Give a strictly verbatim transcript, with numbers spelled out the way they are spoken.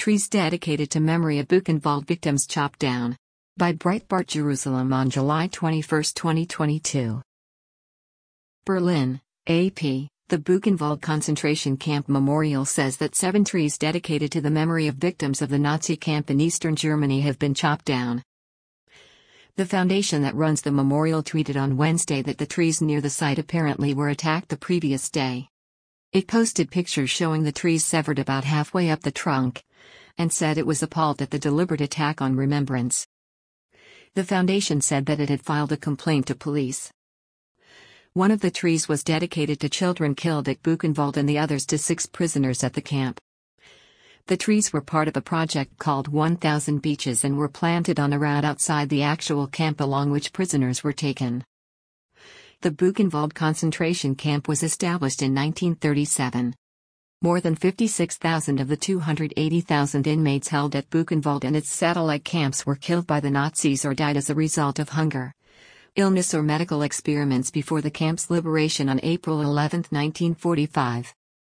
Trees dedicated to memory of Buchenwald victims chopped down. By Breitbart Jerusalem on July twenty-first, twenty twenty-two. Berlin, A P. The Buchenwald concentration camp memorial says that seven trees dedicated to the memory of victims of the Nazi camp in eastern Germany have been chopped down. The foundation that runs the memorial tweeted on Wednesday that the trees near the site apparently were attacked the previous day. It posted pictures showing the trees severed about halfway up the trunk, and said it was appalled at the deliberate attack on remembrance. The foundation said that it had filed a complaint to police. One of the trees was dedicated to children killed at Buchenwald and the others to six prisoners at the camp. The trees were part of a project called one thousand Beeches and were planted on a route outside the actual camp along which prisoners were taken. The Buchenwald concentration camp was established in nineteen thirty-seven. More than fifty-six thousand of the two hundred eighty thousand inmates held at Buchenwald and its satellite camps were killed by the Nazis or died as a result of hunger, illness or medical experiments before the camp's liberation on April eleventh, nineteen forty-five.